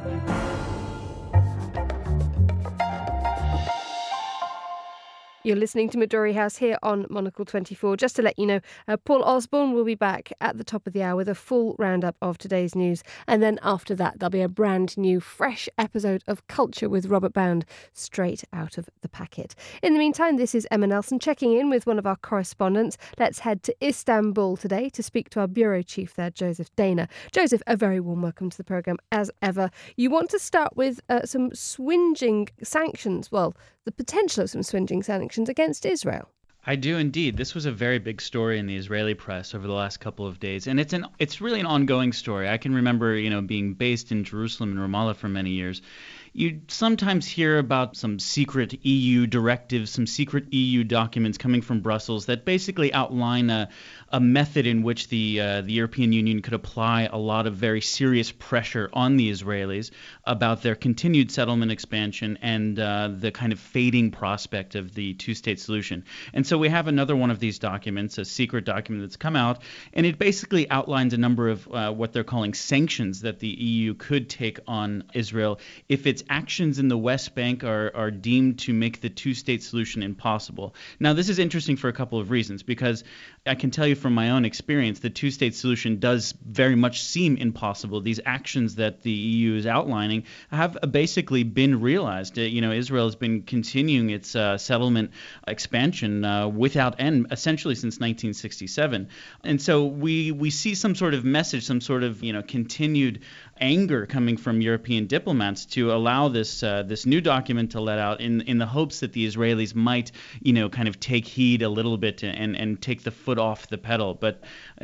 You're listening to Midori House here on Monocle 24. Just to let you know, Paul Osborne will be back at the top of the hour with a full roundup of today's news. And then after that, there'll be a brand new, fresh episode of Culture with Robert Bound, straight out of the packet. In the meantime, this is Emma Nelson checking in with one of our correspondents. Let's head to Istanbul today to speak to our bureau chief there, Joseph Dana. Joseph, a very warm welcome to the programme as ever. You want to start with some swinging sanctions, well, the potential of some swinging sanctions against Israel. I do indeed. This was a very big story in the Israeli press over the last couple of days, and it's really an ongoing story. I can remember, being based in Jerusalem and Ramallah for many years. You sometimes hear about some secret EU directives, some secret EU documents coming from Brussels that basically outline a method in which the European Union could apply a lot of very serious pressure on the Israelis about their continued settlement expansion and the kind of fading prospect of the two-state solution. And so we have another one of these documents, a secret document that's come out, and it basically outlines a number of what they're calling sanctions that the EU could take on Israel if its actions in the West Bank are deemed to make the two-state solution impossible. Now, this is interesting for a couple of reasons, because I can tell you from my own experience, the two-state solution does very much seem impossible. These actions that the EU is outlining have basically been realized. Israel has been continuing its settlement expansion without end, essentially since 1967. And so we see some sort of message, some sort of continued anger coming from European diplomats to allow this new document to let out in the hopes that the Israelis might kind of take heed a little bit and take the foot off the pedal. But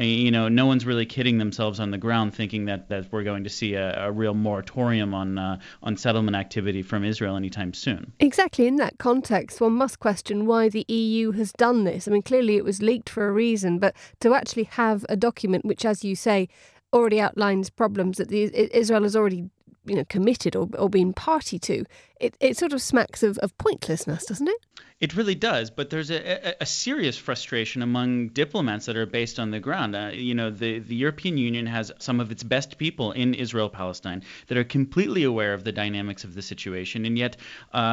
no one's really kidding themselves on the ground thinking that we're going to see a real moratorium on settlement activity from Israel anytime soon. Exactly. In that context, one must question why the EU has done this. I mean, clearly it was leaked for a reason, but to actually have a document which, as you say, already outlines problems that Israel has already committed or been party to, it sort of smacks of pointlessness, doesn't it? It really does, but there's a serious frustration among diplomats that are based on the ground. The European Union has some of its best people in Israel-Palestine that are completely aware of the dynamics of the situation, and yet,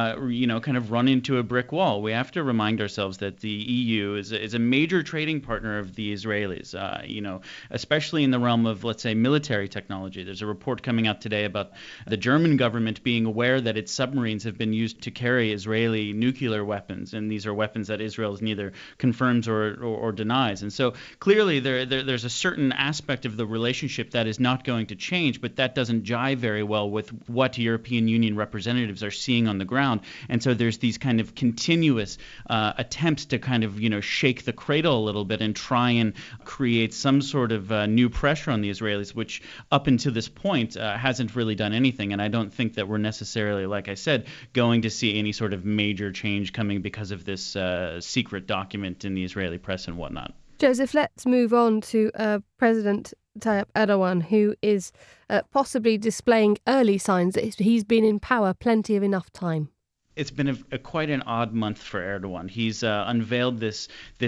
kind of run into a brick wall. We have to remind ourselves that the EU is a major trading partner of the Israelis, especially in the realm of, let's say, military technology. There's a report coming out today about the German government being aware that its submarines have been used to carry Israeli nuclear weapons. And these are weapons that Israel neither confirms or denies. And so clearly there's a certain aspect of the relationship that is not going to change, but that doesn't jive very well with what European Union representatives are seeing on the ground. And so there's these kind of continuous attempts to kind of, shake the cradle a little bit and try and create some sort of new pressure on the Israelis, which up until this point hasn't really done anything. And I don't think that we're necessarily, like I said, going to see any sort of major change coming because of this secret document in the Israeli press and whatnot. Joseph, let's move on to President Tayyip Erdogan, who is possibly displaying early signs that he's been in power plenty of enough time. It's been quite an odd month for Erdogan. He's unveiled this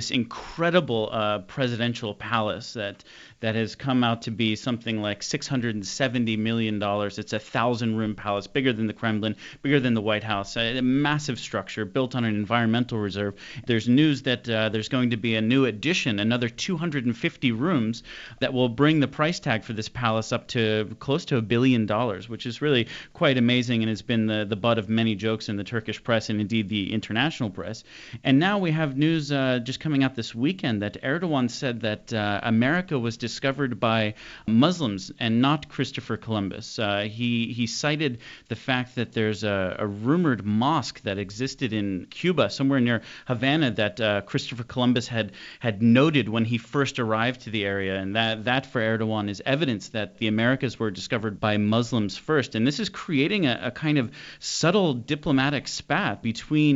incredible presidential palace that has come out to be something like $670 million. It's a 1,000-room palace, bigger than the Kremlin, bigger than the White House, a massive structure built on an environmental reserve. There's news that there's going to be a new addition, another 250 rooms that will bring the price tag for this palace up to close to $1 billion, which is really quite amazing and has been the butt of many jokes in the Turkish press and indeed the international press. And now we have news just coming out this weekend that Erdogan said that America was discovered by Muslims and not Christopher Columbus. He cited the fact that there's a rumored mosque that existed in Cuba, somewhere near Havana, that Christopher Columbus had noted when he first arrived to the area, and that for Erdogan is evidence that the Americas were discovered by Muslims first. And this is creating a kind of subtle diplomatic spat between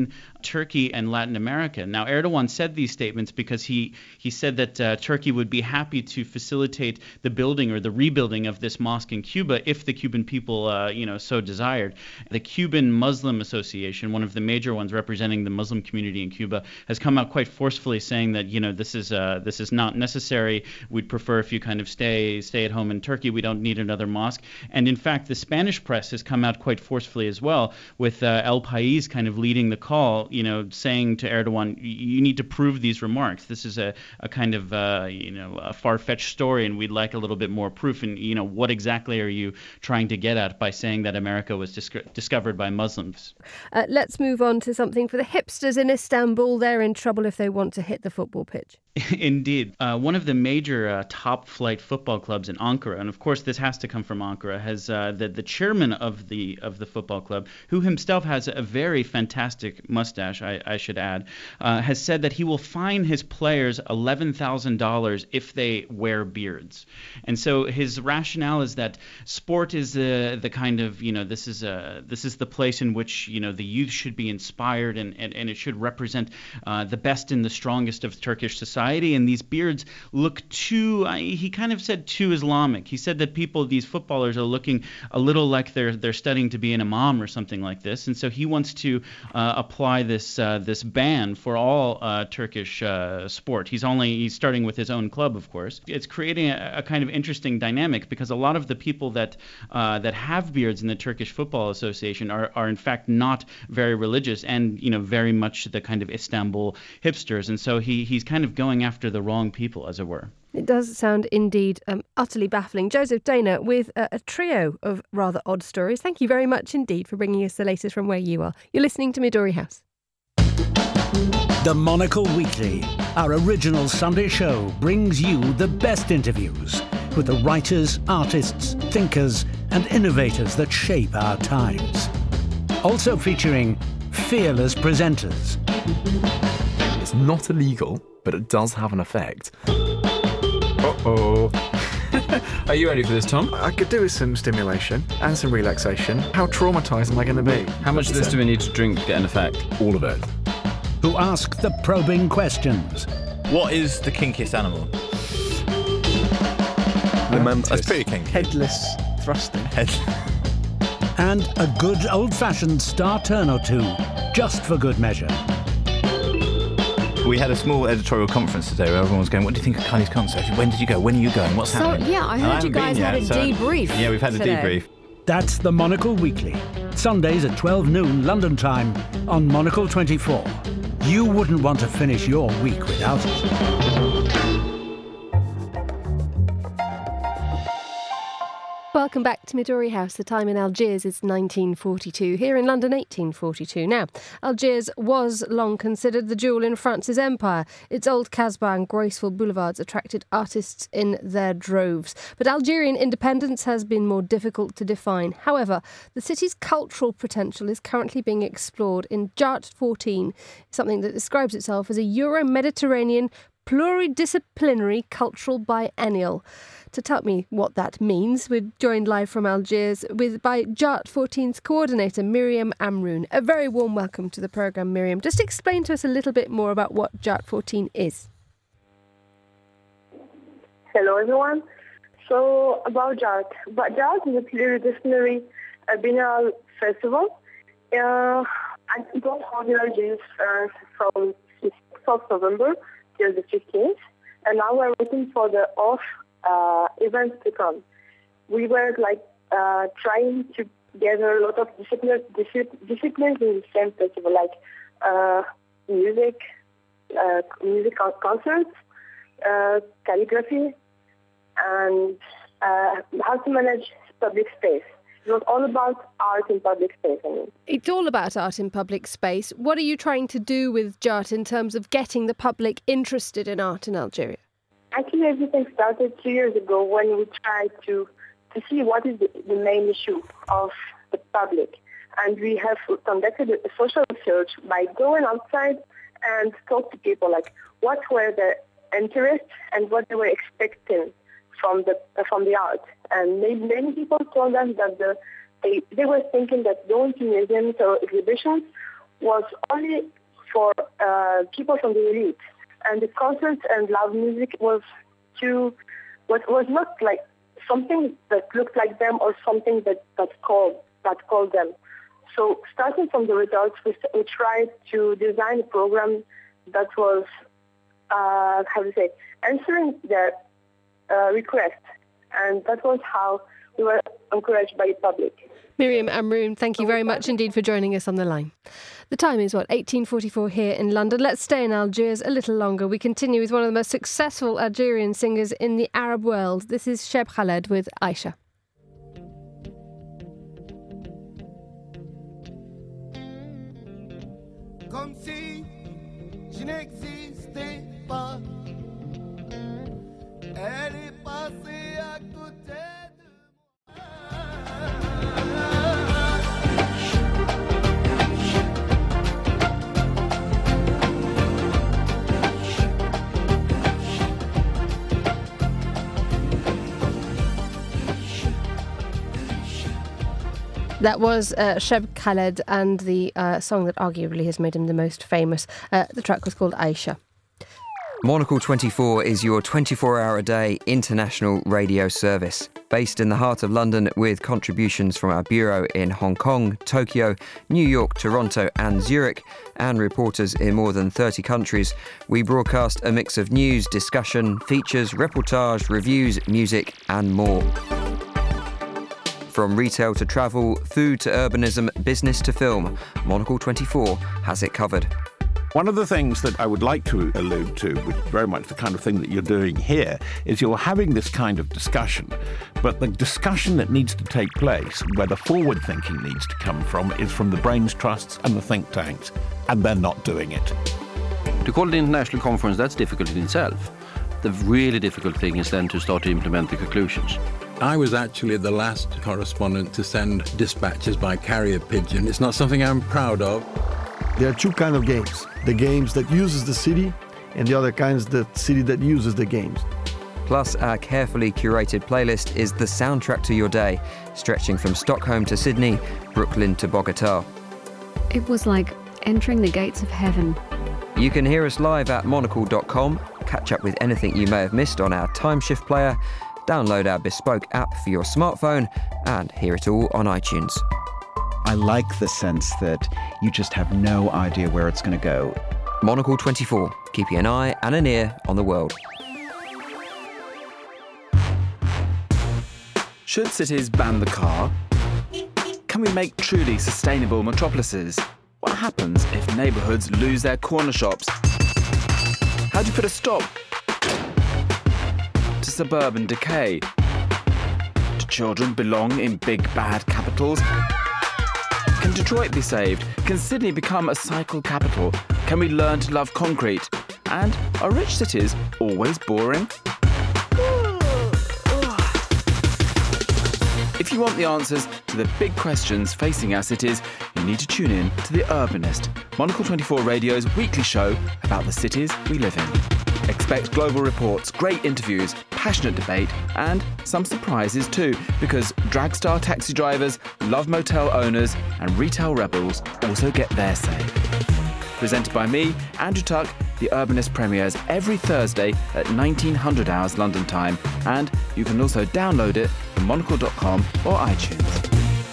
Turkey and Latin America. Now, Erdogan said these statements because he said that Turkey would be happy to facilitate the building or the rebuilding of this mosque in Cuba if the Cuban people, so desired. The Cuban Muslim Association, one of the major ones representing the Muslim community in Cuba, has come out quite forcefully saying that, this is not necessary. We'd prefer if you kind of stay at home in Turkey. We don't need another mosque. And in fact, the Spanish press has come out quite forcefully as well, with El País kind of leading the call, saying to Erdogan, you need to prove these remarks. This is a kind of, a far-fetched story, and we'd like a little bit more proof. And, what exactly are you trying to get at by saying that America was discovered by Muslims? Let's move on to something for the hipsters in Istanbul. They're in trouble if they want to hit the football pitch. Indeed. One of the major top-flight football clubs in Ankara, and of course this has to come from Ankara, has the chairman of the football club, who himself has a very fantastic mustache, I should add, has said that he will fine his players $11,000 if they wear beards. And so his rationale is that sport is the kind of, this is the place in which, the youth should be inspired and it should represent the best and the strongest of Turkish society. And these beards look he kind of said too Islamic. He said that these footballers are looking a little like they're studying to be an imam or something like this. And so he wants to apply this ban for all Turkish sport. He's starting with his own club, of course. It's creating a kind of interesting dynamic because a lot of the people that have beards in the Turkish Football Association are in fact not very religious and very much the kind of Istanbul hipsters. And so he's kind of going after the wrong people, as it were. It does sound indeed utterly baffling. Joseph Dana with a trio of rather odd stories. Thank you very much indeed for bringing us the latest from where you are. You're listening to Midori House. The Monocle Weekly, our original Sunday show, brings you the best interviews with the writers, artists, thinkers and innovators that shape our times. Also featuring fearless presenters. It's not illegal, but it does have an effect. Uh-oh. Are you ready for this, Tom? I could do with some stimulation and some relaxation. How traumatised am I going to be? How much of this do we need to drink to get an effect? All of it. Who ask the probing questions. What is the kinkiest animal? The mantis. That's pretty kinky. Headless thrusting. And a good old-fashioned star turn or two, just for good measure. We had a small editorial conference today where everyone was going, what do you think of Kylie's concert? When did you go? When are you going? What's happening? Yeah, I heard you guys had a debrief. Yeah, we've had a debrief. That's the Monocle Weekly. Sundays at 12 noon London time on Monocle 24. You wouldn't want to finish your week without it. Welcome back to Midori House. The time in Algiers is 1942. Here in London, 1842. Now, Algiers was long considered the jewel in France's empire. Its old Casbah and graceful boulevards attracted artists in their droves. But Algerian independence has been more difficult to define. However, the city's cultural potential is currently being explored in Jart 14, something that describes itself as a Euro-Mediterranean pluridisciplinary cultural biennial. To tell me what that means, we're joined live from Algiers by Jart 14's coordinator, Miriam Amroun. A very warm welcome to the programme, Miriam. Just explain to us a little bit more about what Jart 14 is. Hello, everyone. So, about Jart. Jart is a pluridisciplinary biennial festival. And it was held in Algiers from 6th of November till the 15th. And now we're waiting for the events to come. We were trying to gather a lot of disciplines in the same festival, like music concerts, calligraphy, and how to manage public space. It was all about art in public space. It's all about art in public space. What are you trying to do with Jart in terms of getting the public interested in art in Algeria? Actually, everything started 2 years ago when we tried to see what is the main issue of the public. And we have conducted a social research by going outside and talk to people, like what were their interests and what they were expecting from the art. And many people told us that they were thinking that going to museums or exhibitions was only for people from the elite. And the concerts and loud music was not like something that looked like them or something that called them. So starting from the results, we tried to design a program that was, answering their request. And that was how we were encouraged by the public. Miriam Amroun, thank you very much indeed for joining us on the line. The time is, 18:44 here in London. Let's stay in Algiers a little longer. We continue with one of the most successful Algerian singers in the Arab world. This is Cheb Khaled with Aisha. Comme si je n'existais pas. Elle est passée à côté de That was Cheb Khaled and the song that arguably has made him the most famous. The track was called Aisha. Monocle 24 is your 24-hour-a-day international radio service. Based in the heart of London with contributions from our bureau in Hong Kong, Tokyo, New York, Toronto and Zurich, and reporters in more than 30 countries, we broadcast a mix of news, discussion, features, reportage, reviews, music and more. From retail to travel, food to urbanism, business to film, Monocle 24 has it covered. One of the things that I would like to allude to, which is very much the kind of thing that you're doing here, is you're having this kind of discussion, but the discussion that needs to take place, where the forward thinking needs to come from, is from the brains trusts and the think tanks, and they're not doing it. To call it an international conference, that's difficult in itself. The really difficult thing is then to start to implement the conclusions. I was actually the last correspondent to send dispatches by carrier pigeon. It's not something I'm proud of. There are two kinds of games. The games that uses the city and the other kinds the city that uses the games. Plus, our carefully curated playlist is the soundtrack to your day, stretching from Stockholm to Sydney, Brooklyn to Bogota. It was like entering the gates of heaven. You can hear us live at monocle.com, catch up with anything you may have missed on our Time Shift player, download our bespoke app for your smartphone, and hear it all on iTunes. I like the sense that you just have no idea where it's going to go. Monocle 24, keeping an eye and an ear on the world. Should cities ban the car? Can we make truly sustainable metropolises? What happens if neighbourhoods lose their corner shops? How do you put a stop to suburban decay? Do children belong in big bad capitals? Can Detroit be saved? Can Sydney become a cycle capital? Can we learn to love concrete? And are rich cities always boring? If you want the answers to the big questions facing our cities, you need to tune in to The Urbanist, Monocle 24 Radio's weekly show about the cities we live in. Expect global reports, great interviews, passionate debate, and some surprises too, because drag star taxi drivers, love motel owners, and retail rebels also get their say. Presented by me, Andrew Tuck, The Urbanist premieres every Thursday at 1900 hours London time, and you can also download it from monocle.com or iTunes.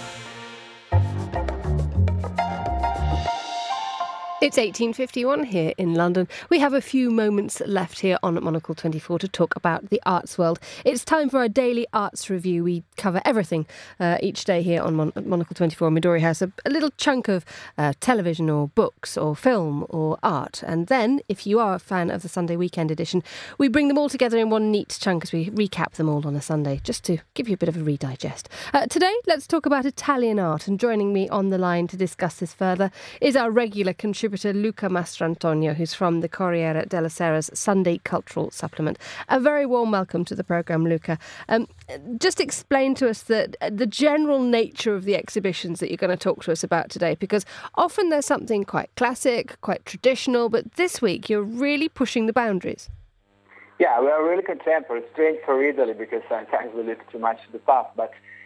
It's 18:51 here in London. We have a few moments left here on Monocle 24 to talk about the arts world. It's time for our daily arts review. We cover everything each day here on Monocle 24 Midori House. A little chunk of television or books or film or art. And then, if you are a fan of the Sunday Weekend edition, we bring them all together in one neat chunk as we recap them all on a Sunday, just to give you a bit of a redigest. Today, let's talk about Italian art. And joining me on the line to discuss this further is our regular contributor, Luca Mastrantonio, who's from the Corriere della Sera's Sunday Cultural Supplement. A very warm welcome to the programme, Luca. Just explain to us the general nature of the exhibitions that you're going to talk to us about today, because often there's something quite classic, quite traditional, but this week you're really pushing the boundaries. Yeah, we are really contemporary. Strange for Italy because sometimes we look too much to the past, but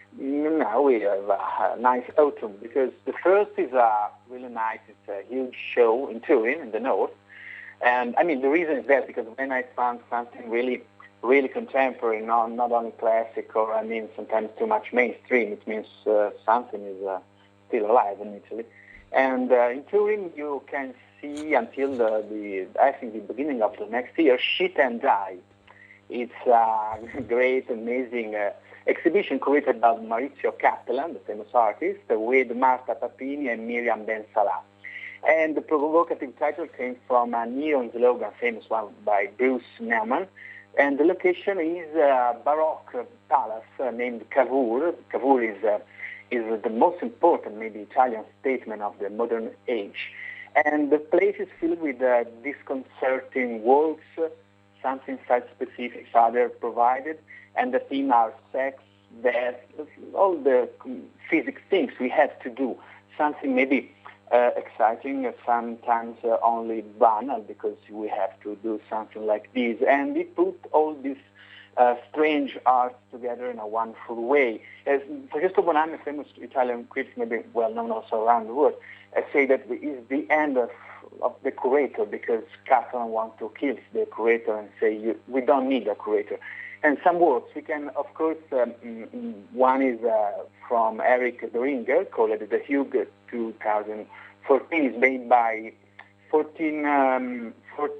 Now we have a nice autumn because the first is really nice. It's a huge show in Turin in the north. And I mean, the reason is that because when I found something really, really contemporary, not only classic or I mean sometimes too much mainstream, it means something is still alive in Italy. And in Turin you can see until I think the beginning of the next year, Shit and Die. It's a great, amazing exhibition created by Maurizio Cattelan, the famous artist, with Marta Papini and Miriam Ben Salah. And the provocative title came from a neon slogan, famous one by Bruce Nauman. And the location is a Baroque palace named Cavour. Cavour is the most important, maybe, Italian statesman of the modern age. And the place is filled with disconcerting works, something site-specific, other provided, and the theme are sex, death, all the physics things we have to do. Something maybe exciting, sometimes only banal, because we have to do something like this. And we put all these strange arts together in a wonderful way. As Francesco Bonanni, a famous Italian critic, maybe well-known also around the world, say that it is the end of the curator, because Catalan wants to kill the curator and say, we don't need a curator. And some works, we can, of course, one is from Eric Doringer, called The Hugh 2014. It's made by 40,000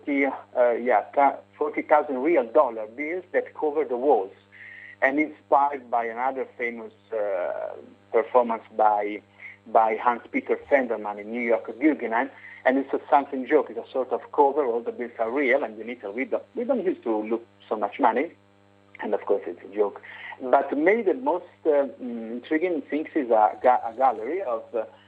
real dollar bills that cover the walls, and inspired by another famous performance by Hans-Peter Fenderman in New York Guggenheim. And it's a something joke. It's a sort of cover. All the bills are real, and in Italy we don't used to look so much money. And of course, it's a joke. But maybe the most intriguing thing is a gallery of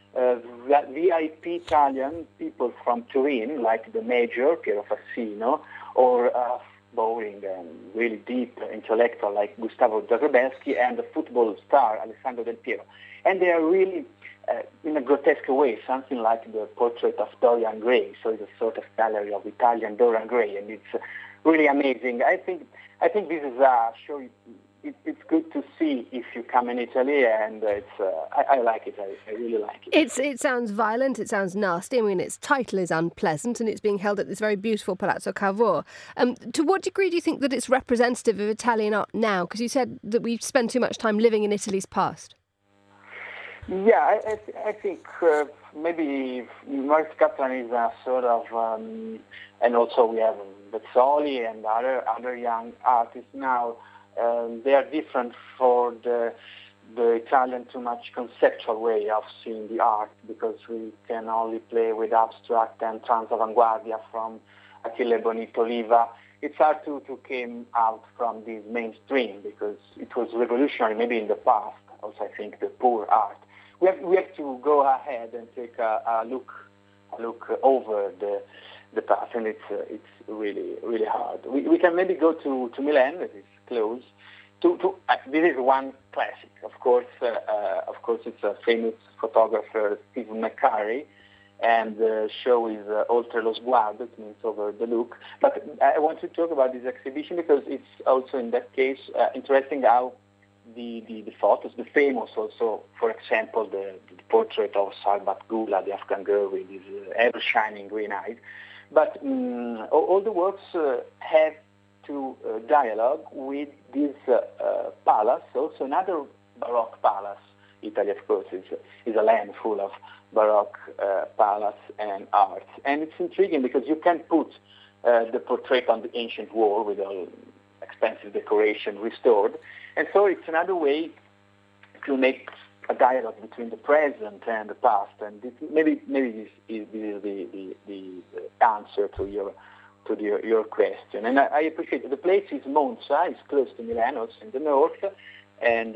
VIP Italian people from Turin, like the Major, Piero Fassino, or boring and really deep intellectual like Gustavo Zagrebelsky, and the football star Alessandro Del Piero. And they are really, in a grotesque way, something like the portrait of Dorian Gray. So it's a sort of gallery of Italian Dorian Gray, and it's really amazing. I think this is a show. It's good to see if you come in Italy, and I like it. I really like it. It sounds violent. It sounds nasty. I mean, its title is unpleasant, and it's being held at this very beautiful Palazzo Cavour. To what degree do you think that it's representative of Italian art now? Because you said that we spend too much time living in Italy's past. Yeah, I think maybe Maurizio Cattelan is a sort of, and also we have Bezzoli and other young artists now. They are different for the Italian too much conceptual way of seeing the art, because we can only play with abstract and trans-avanguardia from Achille Bonito Oliva. It's hard to come out from this mainstream, because it was revolutionary maybe in the past. Also, I think the poor art. We have to go ahead and take a look over the past, and it's really, really hard. We can maybe go to Milan, that is close. This is one classic, of course. It's a famous photographer, Stephen McCurry, and the show is Oltre lo sguardo, it means over the look. But I want to talk about this exhibition because it's also in that case interesting how the photos, the famous also, for example, the portrait of Sarbat Gula, the Afghan girl with his ever-shining green eyes. But all the works have to dialogue with this palace, also another Baroque palace. Italy, of course, is a land full of Baroque palace and arts. And it's intriguing because you can put the portrait on the ancient wall with all expensive decoration restored. And so it's another way to make a dialogue between the present and the past. And maybe this is the answer to your question. And I appreciate it. The place is Monza. It's close to Milano, it's in the north. And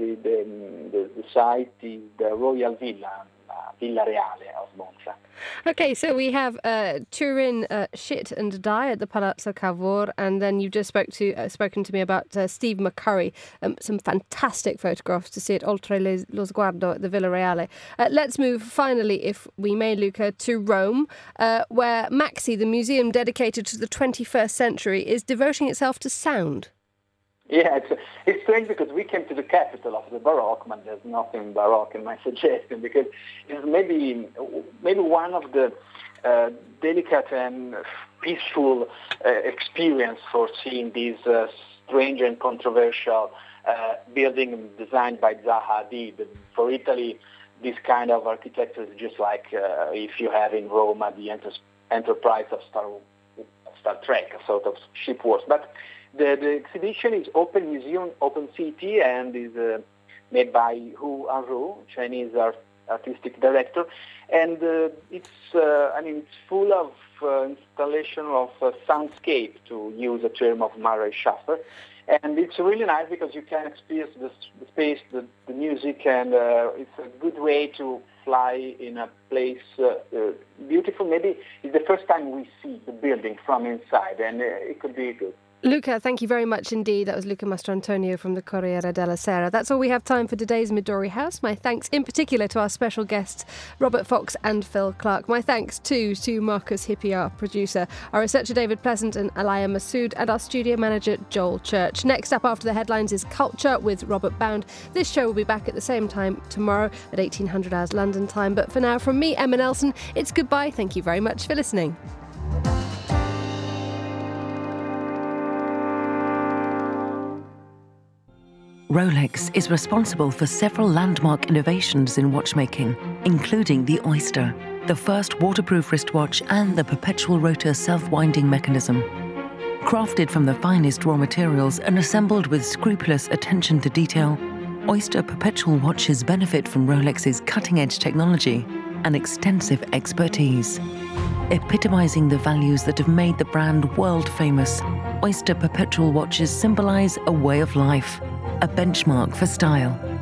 the site is the Royal Villa, Villa Reale of Monza. Okay, so we have Turin, Shit and Die at the Palazzo Cavour, and then you've just spoken to me about Steve McCurry, some fantastic photographs to see at Oltre lo Sguardo at the Villa Reale. Let's move finally, if we may, Luca, to Rome, where Maxi, the museum dedicated to the 21st century, is devoting itself to sound. Yeah, it's strange because we came to the capital of the Baroque, but there's nothing Baroque in my suggestion, because it's maybe one of the delicate and peaceful experience for seeing these strange and controversial building designed by Zaha Hadid. For Italy, this kind of architecture is just like if you have in Rome the Enterprise of Star Trek, a sort of ship wars. But the exhibition is Open Museum, Open City, and is made by Hu Anru, Chinese artistic director, and it's full of installation of soundscape, to use a term of Murray Schaffer, and it's really nice because you can experience the space, the music, and it's a good way to fly in a place beautiful. Maybe it's the first time we see the building from inside, and it could be good. Luca, thank you very much indeed. That was Luca Mastrantonio from the Corriere della Sera. That's all we have time for today's Midori House. My thanks in particular to our special guests, Robert Fox and Phil Clark. My thanks too to Marcus Hippie, our producer, our researcher David Pleasant and Alaya Massoud, and our studio manager Joel Church. Next up after the headlines is Culture with Robert Bound. This show will be back at the same time tomorrow at 1800 hours London time. But for now, from me, Emma Nelson, it's goodbye. Thank you very much for listening. Rolex is responsible for several landmark innovations in watchmaking, including the Oyster, the first waterproof wristwatch, and the perpetual rotor self-winding mechanism. Crafted from the finest raw materials and assembled with scrupulous attention to detail, Oyster perpetual watches benefit from Rolex's cutting-edge technology and extensive expertise. Epitomizing the values that have made the brand world-famous, Oyster perpetual watches symbolize a way of life, a benchmark for style.